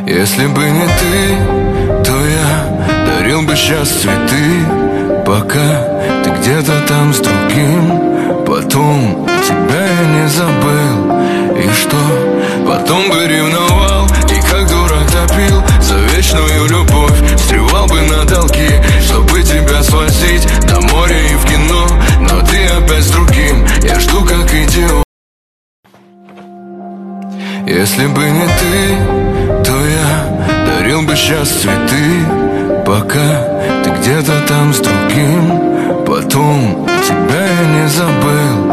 Если бы не ты, то я дарил бы сейчас цветы, пока ты где-то там с другим. Потом тебя я не забыл. И что? Потом бы ревновал и как дурак топил за вечную любовь. Стревал бы на долги, чтобы тебя свозить до моря и в кино. Но ты опять с другим, я жду как идиот. Если бы не ты, то я дарил бы сейчас цветы, пока ты где-то там с другим. Потом тебя я не забыл.